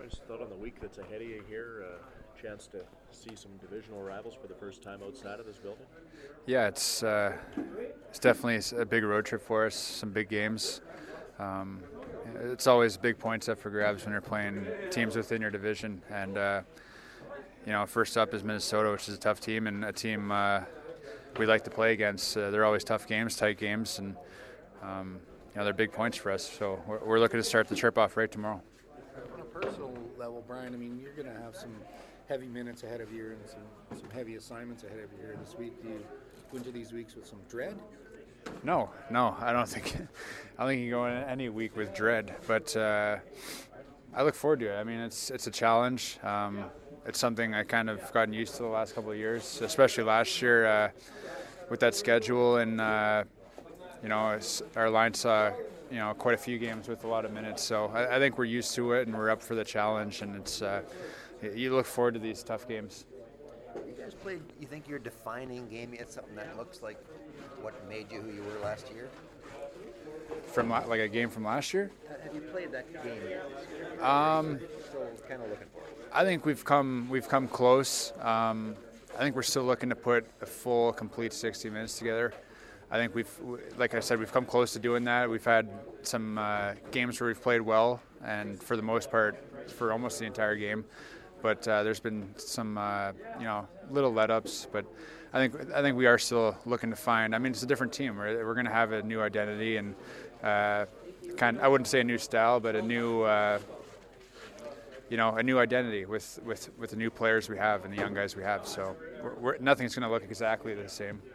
Just thought on the week that's ahead of you here, chance to see some divisional rivals for the first time outside of this building. Yeah, it's definitely a big road trip for us. Some big games. It's always big points up for grabs when you're playing teams within your division. And first up is Minnesota, which is a tough team and a team we like to play against. They're always tough games, tight games, and they're big points for us. So we're looking to start the trip off right tomorrow. On a personal level, Brian, I mean, you're going to have some heavy minutes ahead of you and some heavy assignments ahead of you here this week. Do you go into these weeks with some dread? No, I don't think you can go in any week with dread, but I look forward to it. I mean, it's a challenge. It's something I kind of gotten used to the last couple of years, especially last year with that schedule, and our line saw quite a few games with a lot of minutes. So I think we're used to it, and we're up for the challenge, and it's you look forward to these tough games. You guys played, you think, your defining game yet? Something that looks like what made you who you were last year? From like a game from last year? Have you played that game yet this year? Still kind of looking for it. I think we've come close. I think we're still looking to put a full, complete 60 minutes together. I think like I said, we've come close to doing that. We've had some games where we've played well, and for the most part, for almost the entire game. But there's been some, little let-ups. But I think we are still looking to find. I mean, it's a different team. We're going to have a new identity and I wouldn't say a new style, but a new, a new identity with the new players we have and the young guys we have. So nothing's going to look exactly the same.